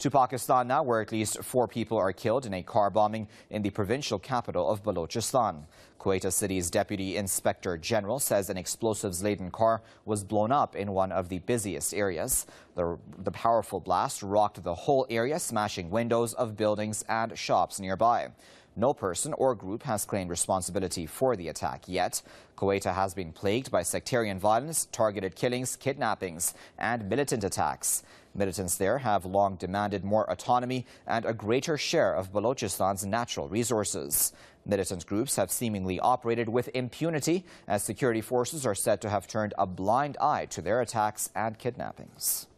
To Pakistan now, where at least 4 people are killed in a car bombing in the provincial capital of Balochistan. Quetta City's Deputy Inspector General says an explosives-laden car was blown up in one of the busiest areas. The powerful blast rocked the whole area, smashing windows of buildings and shops nearby. No person or group has claimed responsibility for the attack yet. Quetta has been plagued by sectarian violence, targeted killings, kidnappings, and militant attacks. Militants there have long demanded more autonomy and a greater share of Balochistan's natural resources. Militant groups have seemingly operated with impunity, as security forces are said to have turned a blind eye to their attacks and kidnappings.